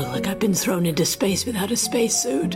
feel like I've been thrown into space without a spacesuit.